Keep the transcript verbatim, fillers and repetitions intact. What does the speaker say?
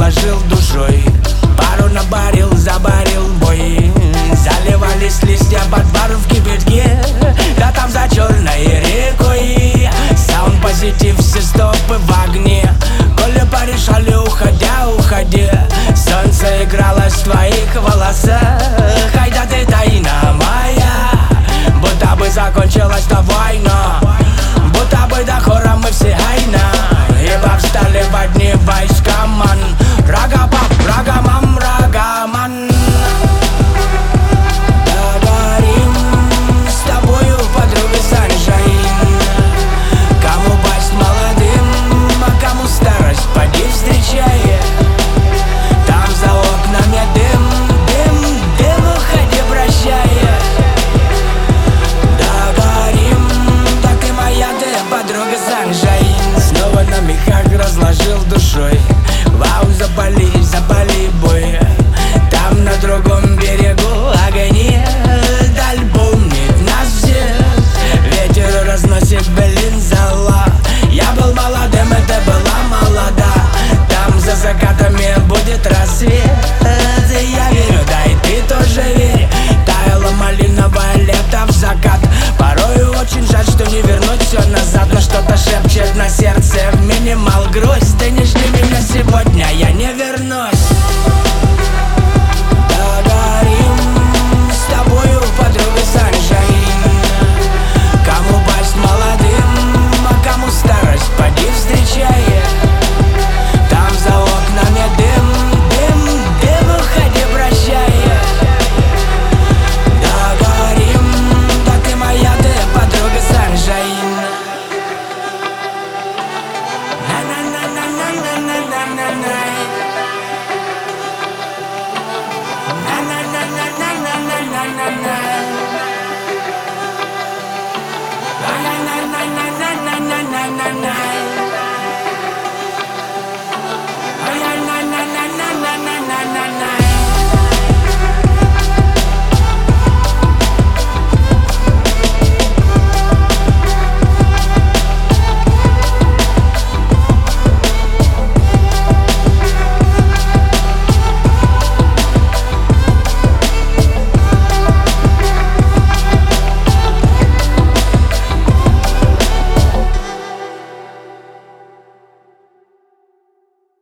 разложил душой. Пару набарил, забарил бой. Заливались листья под бар в кипятке, да там за черной рекой. Саунд позитив, все стопы в огне. Коли порешали, уходя, уходи. Солнце игралось в твоих волосах. Айда ты тайна моя, будто бы закончилась та война, будто бы до хора мы все айна. Ибо встали в одни войска, ман. Рагапап, рагамам, рагаман. Договорим с тобою, подруга, саншайн. Кому пасть молодым, а кому старость поди встречай. Там за окнами дым, дым, дым, уходи, прощай. Договорим, так и моя ты, подруга, саншайн. Снова на мехах разложил душой. Вау, запали, запали бой. Там на другом берегу огни. Даль помнит нас всех. Ветер разносит былин зола. Я был молодым, это была молода. Там за закатами будет рассвет.